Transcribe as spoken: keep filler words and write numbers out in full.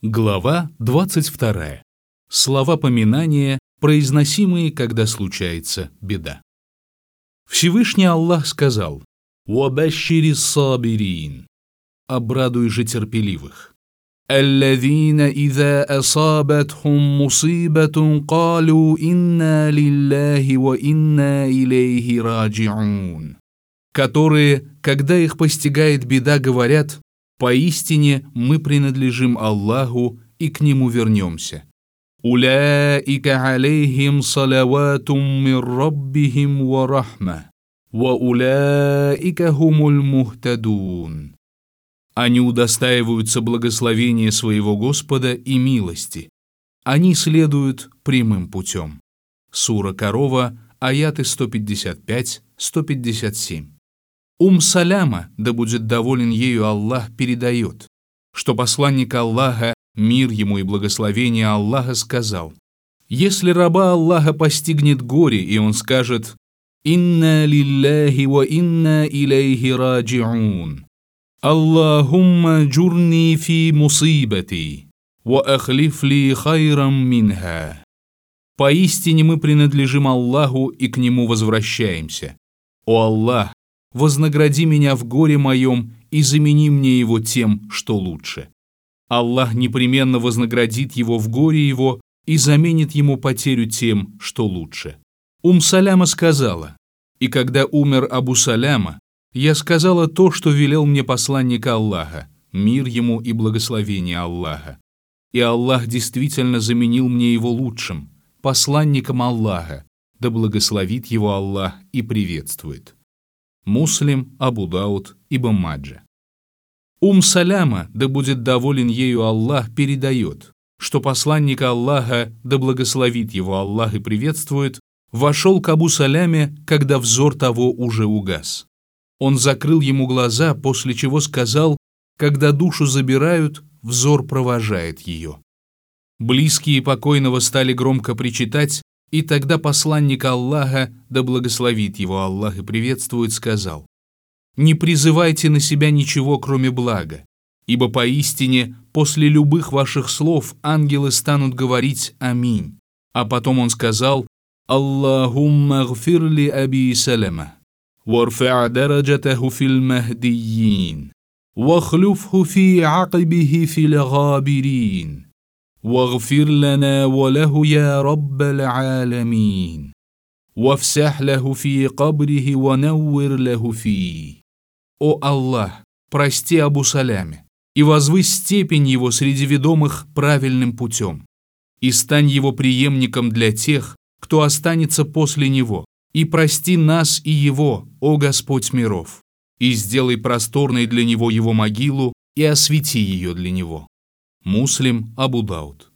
Глава двадцать вторая. Слова поминания, произносимые, когда случается беда. Всевышний Аллах сказал: «Вабашшири сабирин» – «Обрадуй же терпеливых». «Аллазина иза асабатхум мусибатун калу инна лилляхи ва инна илейхи раджиун», которые, когда их постигает беда, говорят: «Поистине мы принадлежим Аллаху и к Нему вернемся». «Уляика алейхим салаватум мир раббихим ва рахма, ва уляика хумуль мухтадун». Они удостаиваются благословения своего Господа и милости. Они следуют прямым путем. Сура Корова, аяты сто пятьдесят пять - сто пятьдесят семь. Ум Саляма, да будет доволен ею Аллах, передает, что посланник Аллаха, мир ему и благословение Аллаха, сказал: «Если раба Аллаха постигнет горе, и он скажет: «Инна лилляхи ва инна илейхи раджиун», «Аллахумма джурни фи мусибати, ва ахлиф ли хайрам минха», «Поистине мы принадлежим Аллаху и к Нему возвращаемся. О Аллах, вознагради меня в горе моем и замени мне его тем, что лучше». Аллах непременно вознаградит его в горе его и заменит ему потерю тем, что лучше. Ум Саляма сказала: «И когда умер Абу Саляма, я сказала то, что велел мне посланник Аллаха, мир ему и благословение Аллаха. И Аллах действительно заменил мне его лучшим, посланником Аллаха, да благословит его Аллах и приветствует». Муслим, Абу Дауд, Ибн Маджа. Ум Саляма, да будет доволен ею Аллах, передает, что посланник Аллаха, да благословит его Аллах и приветствует, вошел к Абу Саляме, когда взор того уже угас. Он закрыл ему глаза, после чего сказал: «Когда душу забирают, взор провожает ее». Близкие покойного стали громко причитать, и тогда посланник Аллаха, да благословит его Аллах и приветствует, сказал: «Не призывайте на себя ничего, кроме блага, ибо поистине после любых ваших слов ангелы станут говорить «Аминь». А потом он сказал: «Аллахумма гфирли Аби Салама, варфа' дараджатаху фил махдийин, вахлюфху фи акибихи фил габирин, вагфир лана ва лаху я раббал аламин, вафсах лаху фи кабрихи ва наввир лаху фи». «О Аллах, прости Абу Саляме и возвысь степень его среди ведомых правильным путем, и стань его преемником для тех, кто останется после него, и прости нас и его, о Господь миров, и сделай просторной для него его могилу и освети ее для него». Муслим, Абу Дауд.